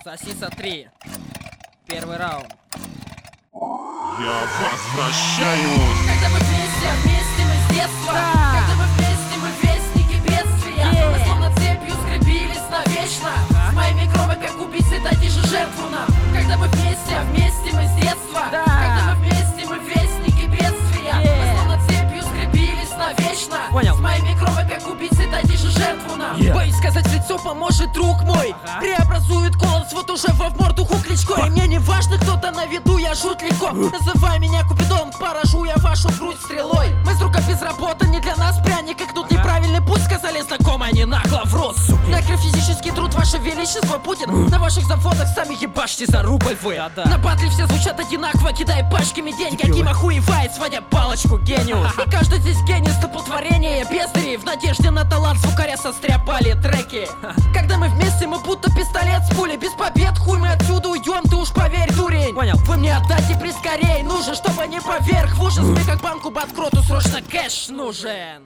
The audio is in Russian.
Сосиса 3. Первый раунд. Я возвращаюсь. Когда мы вместе мы с детства. Когда мы вместе, мы вестники бедствия. Мы словно цепью скрепились навечно. С моими кровью, как убийцы, дайте же жертву нам. Когда мы вместе мы с детства. Когда мы вместе, мы вестники бедствия. Мы словно цепью скрепились навечно. С моими кровью, как убийцы, дайте же жертву нам. Боюсь сказать в лицо, поможет друг мой. Преобразует голос вот уже во в морду кличко. И мне не важно, кто-то на виду, я жут легко. Называй меня Купидон, поражу я вашу грудь стрелой. Мы с другом без работы, не для нас пряник. Как тут неправильный путь, сказали знакомые, они нагло врут. Нахер физический труд, ваше величество Путин. На ваших заводах сами ебашьте за рубль вы. На батле все звучат одинаково, кидай пачками деньги. Аким охуевает, сводя палочку гению. И каждый здесь гений, стопотворение бездари. В надежде на талант звукаря состряпали треки. Когда мы вместе, мы будто пистолет с пулей. Без побед, хуй мы отсюда уйдем, ты уж поверь, дурень. Понял. Вы мне отдайте прискорей, нужен, чтобы не поверх в ужас. Мне как банку банкроту срочно кэш нужен.